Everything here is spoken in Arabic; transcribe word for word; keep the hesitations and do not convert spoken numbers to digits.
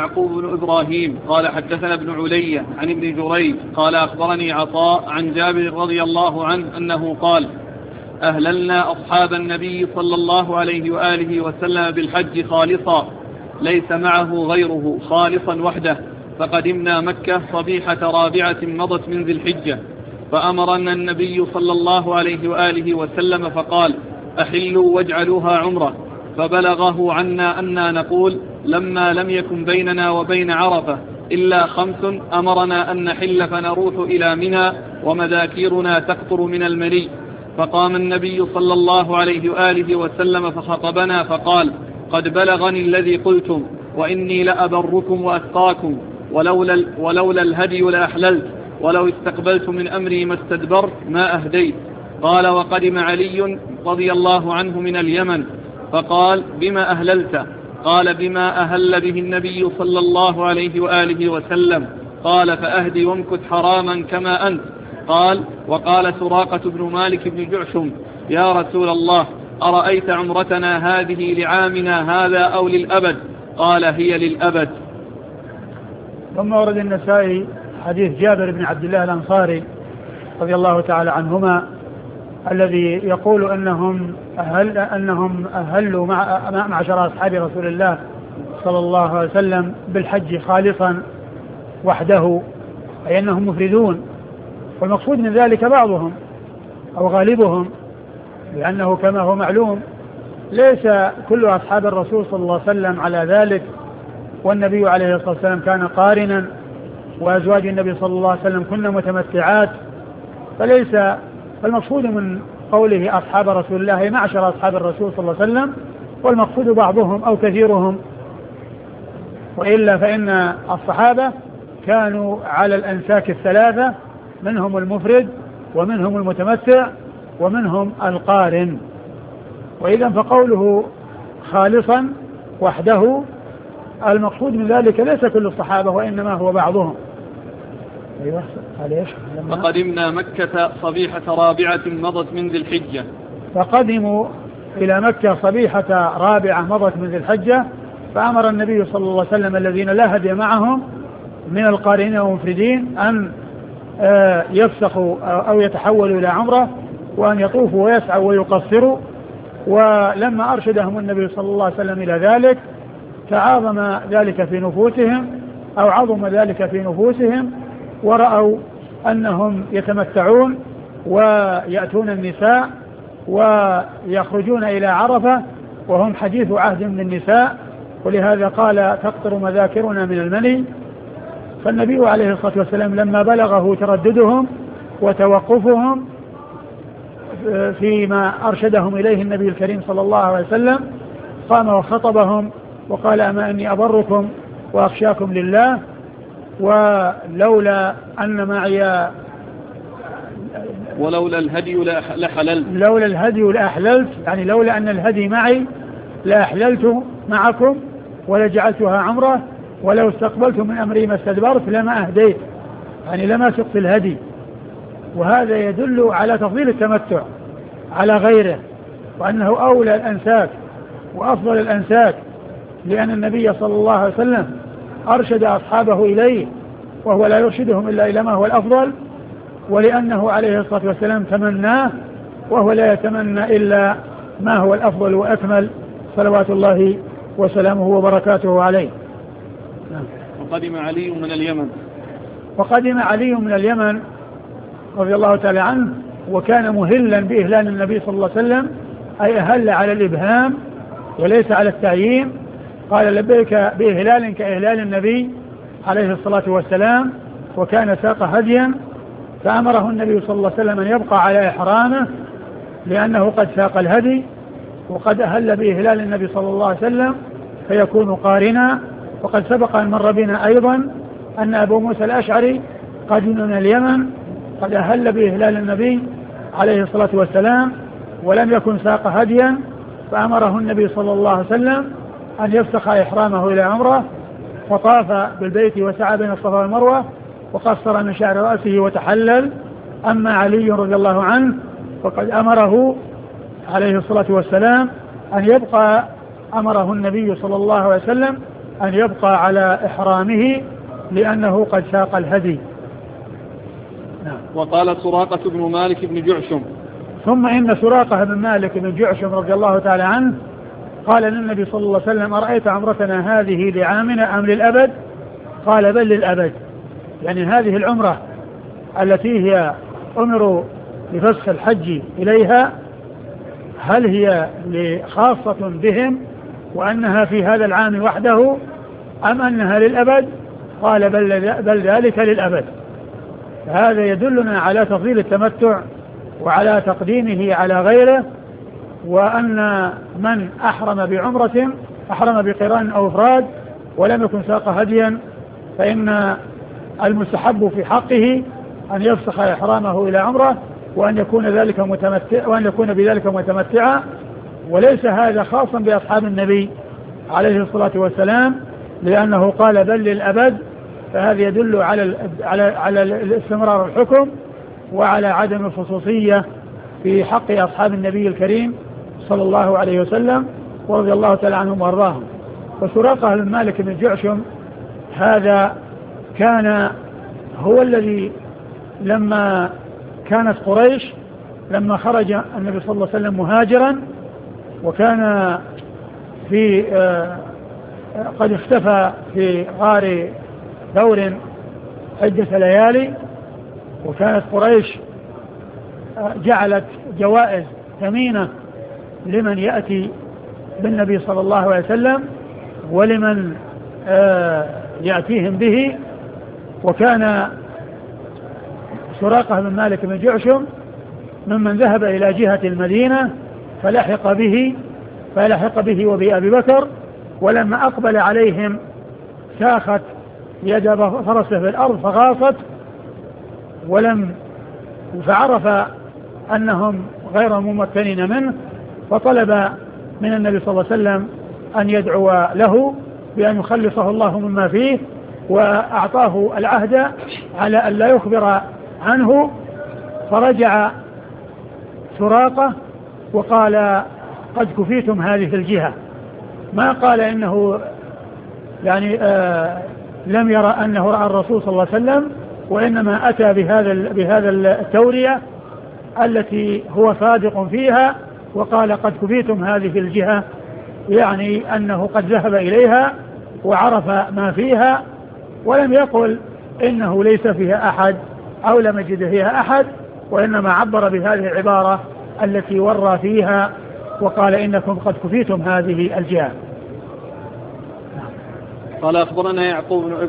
يعقوب بن إبراهيم قال حدثنا ابن علية عن ابن جريج قال أخبرني عطاء عن جابر رضي الله عنه أنه قال أهللنا أصحاب النبي صلى الله عليه وآله وسلم بالحج خالصا ليس معه غيره خالصا وحده، فقدمنا مكة صبيحة رابعة مضت من ذي الحجة، فأمرنا النبي صلى الله عليه وآله وسلم فقال أحلوا واجعلوها عمرة، فبلغه عنا أننا نقول لما لم يكن بيننا وبين عرفة إلا خمس أمرنا أن نحل فنروح إلى منى ومذاكيرنا تقطر من المني، فقام النبي صلى الله عليه وآله وسلم فخطبنا فقال قد بلغني الذي قلتم وإني لأبركم وأتقاكم، ولولا, ولولا الهدي لأحللت، ولو استقبلت من أمري ما استدبرت ما أهديت. قال وقدم علي رضي الله عنه من اليمن فقال بما أهللت؟ قال بما أهل به النبي صلى الله عليه وآله وسلم. قال فأهدي وامكث حراما كما أنت. قال وقال سراقة بن مالك بن جعشم يا رسول الله أرأيت عمرتنا هذه لعامنا هذا أو للأبد؟ قال هي للأبد. ثم ورد النسائي حديث جابر بن عبد الله الأنصاري رضي الله تعالى عنهما الذي يقول أنهم أهل أنهم أهلوا مع معشر أصحاب رسول الله صلى الله عليه وسلم بالحج خالصا وحده، أي أنهم مفردون، والمقصود من ذلك بعضهم أو غالبهم، لأنه كما هو معلوم ليس كل أصحاب الرسول صلى الله عليه وسلم على ذلك، والنبي عليه الصلاة والسلام كان قارنا وأزواج النبي صلى الله عليه وسلم كن متمتعات، فليس فالمقصود من قوله أصحاب رسول الله معشر أصحاب الرسول صلى الله عليه وسلم، والمقصود بعضهم أو كثيرهم، وإلا فإن الصحابة كانوا على الأنساك الثلاثة، منهم المفرد ومنهم المتمتع ومنهم القارن. وإذا فقوله خالصا وحده المقصود من ذلك ليس كل الصحابة وإنما هو بعضهم. أيوة فقدمنا مكة صبيحة رابعة مضت من ذي الحجة، فقدموا إلى مكة صبيحة رابعة مضت من ذي الحجة، فأمر النبي صلى الله عليه وسلم الذين لا هدي معهم من القارنين والمفردين أن يفسخوا أو يتحولوا إلى عمرة، وأن يطوفوا ويسعوا ويقصروا. ولما أرشدهم النبي صلى الله عليه وسلم إلى ذلك تعاظم ذلك في نفوسهم أو عظم ذلك في نفوسهم، ورأوا أنهم يتمتعون ويأتون النساء ويخرجون إلى عرفة وهم حديث عهد من النساء، ولهذا قال تقطر مذاكرنا من المني. فالنبي عليه الصلاة والسلام لما بلغه ترددهم وتوقفهم فيما أرشدهم إليه النبي الكريم صلى الله عليه وسلم قام وخطبهم وقال أما أني أبركم وأخشاكم لله، ولولا أن معي ولولا الهدي لحللت لولا الهدي لأحللت يعني لولا أن الهدي معي لأحللت معكم ولجعلتها عمرة، ولو استقبلت من أمري ما استدبرت لما أهديت، يعني لما سقت الهدي. وهذا يدل على تفضيل التمتع على غيره، وأنه أولى الأنساك وأفضل الأنساك، لأن النبي صلى الله عليه وسلم أرشد أصحابه إليه وهو لا يرشدهم إلا إلى ما هو الأفضل، ولأنه عليه الصلاة والسلام تمناه وهو لا يتمنى إلا ما هو الأفضل وأكمل، صلوات الله وسلامه وبركاته عليه. وقدم علي من اليمن وقدم علي من اليمن رضي الله تعالى عنه، وكان مهلا بإهلال النبي صلى الله عليه وسلم، أي أهل على الإبهام وليس على التعيين. قال لبيك بإهلال كإهلال النبي عليه الصلاة والسلام، وكان ساق هديا، فأمره النبي صلى الله عليه وسلم أن يبقى على إحرامه لأنه قد ساق الهدي وقد أهل بإهلال النبي صلى الله عليه وسلم فيكون قارنا. وقد سبق أن مر بنا أيضا أن أبو موسى الأشعري قدم من اليمن قد أهل بإهلال النبي عليه الصلاة والسلام ولم يكن ساق هديا، فأمره النبي صلى الله عليه وسلم أن يفسخ إحرامه إلى عمره، وطاف بالبيت وسعى بين الصفا والمروة وقصر من شعر رأسه وتحلل. أما علي رضي الله عنه فقد أمره عليه الصلاة والسلام أن يبقى، أمره النبي صلى الله عليه وسلم أن يبقى على إحرامه لأنه قد ساق الهدي. نعم. وقال سراقة بن مالك بن جعشم. ثم إن سراقة بن مالك بن جعشم رضي الله تعالى عنه قال للنبي صلى الله عليه وسلم: أرأيت عمرتنا هذه لعامنا أم للأبد؟ قال: بل للأبد. يعني هذه العمرة التي هي أمروا بفسخ الحج إليها هل هي خاصة بهم وأنها في هذا العام وحده أم أنها للأبد؟ قال: بل, بل ذلك للأبد. هذا يدلنا على تفضيل التمتع وعلى تقديمه على غيره، وأن من أحرم بعمرة أحرم بقران أو إفراد ولم يكن ساق هديا فإن المستحب في حقه أن يفسخ إحرامه إلى عمره وأن يكون ذلك متمتع وأن يكون بذلك متمتعا، وليس هذا خاصا بأصحاب النبي عليه الصلاة والسلام، لأنه قال: بل للأبد. فهذا يدل على على على الاستمرار الحكم وعلى عدم الخصوصية في حق أصحاب النبي الكريم صلى الله عليه وسلم ورضي الله تعالى عنهم وارضاهم. وسراقة بن مالك بن جعشم هذا كان هو الذي لما كانت قريش لما خرج النبي صلى الله عليه وسلم مهاجرا وكان في آه قد اختفى في غار ثور عدة ليالي، وكانت قريش جعلت جوائز ثمينة لمن يأتي بالنبي صلى الله عليه وسلم ولمن يأتيهم به. وكان سراقة بن مالك بن جعشم ممن ذهب إلى جهة المدينة فلحق به فلحق به وبأبي بكر، ولما أقبل عليهم ساخت يد فرسه في الأرض فغاصت، ولم فعرف أنهم غير ممكنين منه، فطلب من النبي صلى الله عليه وسلم أن يدعو له بأن يخلصه الله مما فيه، وأعطاه العهد على أن لا يخبر عنه. فرجع سراقة وقال: قد كفيتم هذه الجهة. ما قال إنه يعني آه لم يرى أنه رأى الرسول صلى الله عليه وسلم، وإنما أتى بهذا بهذا التورية التي هو صادق فيها، وقال: قد كفيتم هذه الجهة، يعني أنه قد ذهب إليها وعرف ما فيها، ولم يقل إنه ليس فيها أحد أو لم يجد فيها أحد، وإنما عبر بهذه العبارة التي ورى فيها وقال: إنكم قد كفيتم هذه الجهة. قال: أخبرنا يعقوب بن